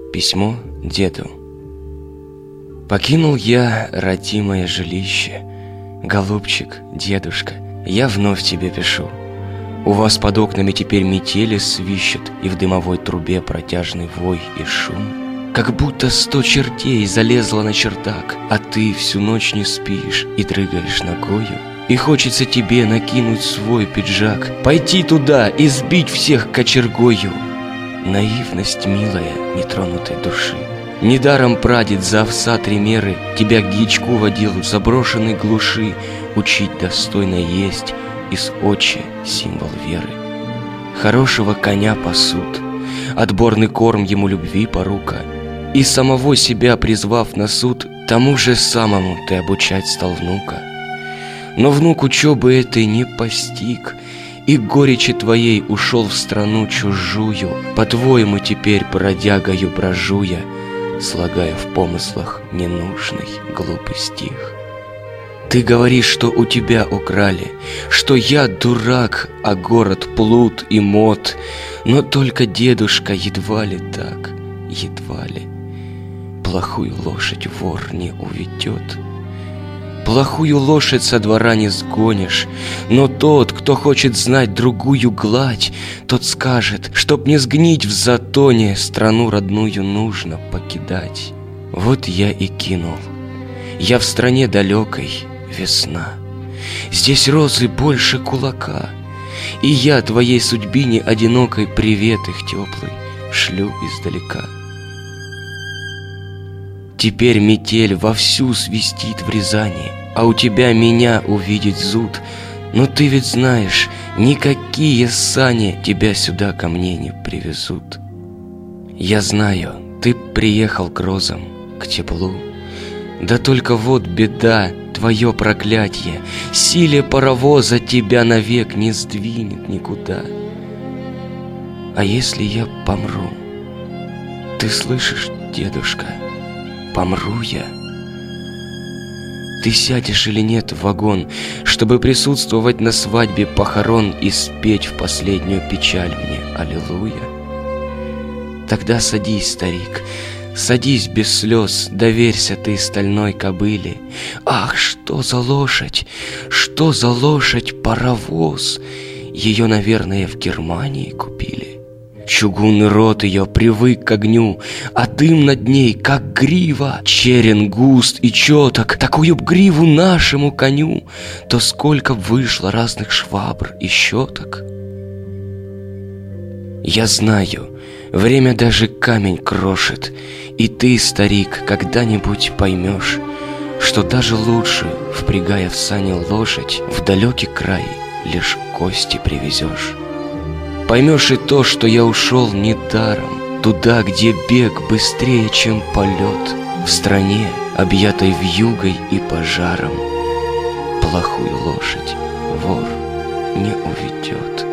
Письмо деду. Покинул я родимое жилище. Голубчик, дедушка, я вновь тебе пишу. У вас под окнами теперь метели свищут, и в дымовой трубе протяжный вой и шум. Как будто 100 чертей залезла на чердак, а ты всю ночь не спишь и дрыгаешь ногою. И хочется тебе накинуть свой пиджак, пойти туда и сбить всех кочергою. Наивность милая нетронутой души. Недаром прадед за овса 3 меры тебя к дьячку водил в заброшенной глуши, учить достойно есть, из отче символ веры. Хорошего коня пасут, отборный корм ему любви порука, и самого себя призвав на суд, тому же самому ты обучать стал внука. Но внук учебы этой не постиг, и горечи твоей ушел в страну чужую. По-твоему теперь бродягою брожу я, слагая в помыслах ненужный глупый стих. Ты говоришь, что у тебя украли, что я дурак, а город плут и мот. Но только дедушка едва ли так, едва ли. Плохую лошадь вор не уведет. Плохую лошадь со двора не сгонишь, но тот, кто хочет знать другую гладь, тот скажет, чтоб не сгнить в затоне, страну родную нужно покидать. Вот я и кинул. Я в стране далекой, весна. Здесь розы больше кулака, и я твоей судьбине одинокой привет их теплый шлю издалека. Теперь метель вовсю свистит в Рязани, а у тебя меня увидеть зуд. Но ты ведь знаешь, никакие сани тебя сюда ко мне не привезут. Я знаю, ты приехал к розам, к теплу. Да только вот беда, твое проклятие, силе паровоза тебя навек не сдвинет никуда. А если я помру? Ты слышишь, дедушка? Помру я. Ты сядешь или нет в вагон, чтобы присутствовать на свадьбе похорон и спеть в последнюю печаль мне аллилуйя? Тогда садись, старик, садись без слез, доверься ты стальной кобыле. Ах, что за лошадь, паровоз! Ее, наверное, в Германии купили. Чугунный рот ее привык к огню, а дым над ней, как грива. Черен густ и четок, такую б гриву нашему коню, то сколько б вышло разных швабр и щеток. Я знаю, время даже камень крошит, и ты, старик, когда-нибудь поймешь, что даже лучше, впрягая в сани лошадь, в далекий край лишь кости привезешь. Поймешь и то, что я ушел недаром, туда, где бег быстрее, чем полет, в стране, объятой вьюгой и пожаром. Плохую лошадь вор не уведет.